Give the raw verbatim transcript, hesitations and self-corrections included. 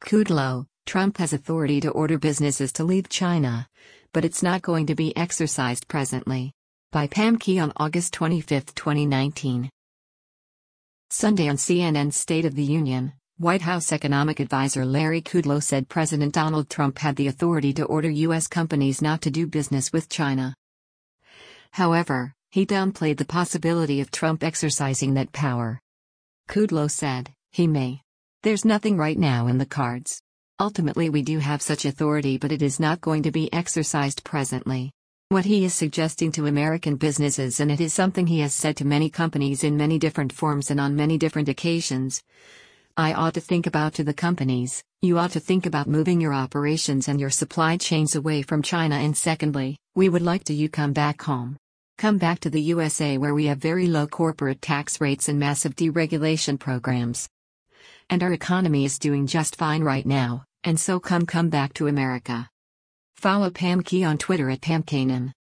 Kudlow: Trump has authority to order businesses to leave China, but it's not going to be exercised presently. By Pam Key on August twenty-fifth, twenty nineteen. Sunday on C N N's State of the Union, White House economic advisor Larry Kudlow said President Donald Trump had the authority to order U S companies not to do business with China. However, he downplayed the possibility of Trump exercising that power. Kudlow said, "He may. There's nothing right now in the cards. Ultimately, we do have such authority, but it is not going to be exercised presently." What he is suggesting to American businesses, and it is something he has said to many companies in many different forms and on many different occasions: I ought to think about to the companies, you ought to think about moving your operations and your supply chains away from China, and secondly, we would like to you come back home. Come back to the U S A, where we have very low corporate tax rates and massive deregulation programs. And our economy is doing just fine right now, and so come come back to America. Follow Pam Key on Twitter at Pam Kanan.